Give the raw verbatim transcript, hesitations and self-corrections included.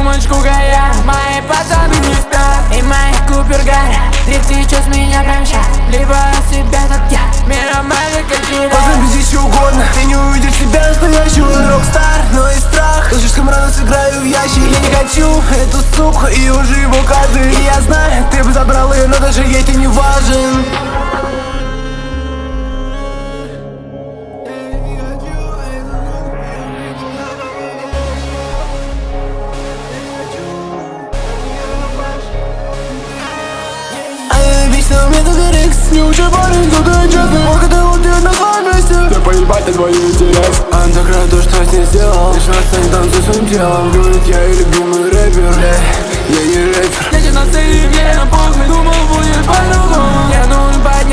сумочку горят. Мои пацаны не спят, и мои Купер горят. Тридцать сейчас меня прям щас, либо себя как я. Мира маленькая чудо. Позабить еще угодно, ты не увидишь себя настоящего. Рокстар, но и страх, но слишком рано сыграю в ящик. Я не хочу эту суку и уже его кадры. И я знаю, ты бы забрал ее, но даже ей ты не важен. Вечно мне тут рикс, не учи парень, тут и честный. Сколько ты утек на своем месте, да поебать на твой интерес. Андеграунд, то, что с ней сделал, лишь отстань, танцуй своим телом. Говорит, я и любимый рэпер, я не рэпер. Я тебе на сцене, мне на похуй, думал будет по-другому. Я нуль,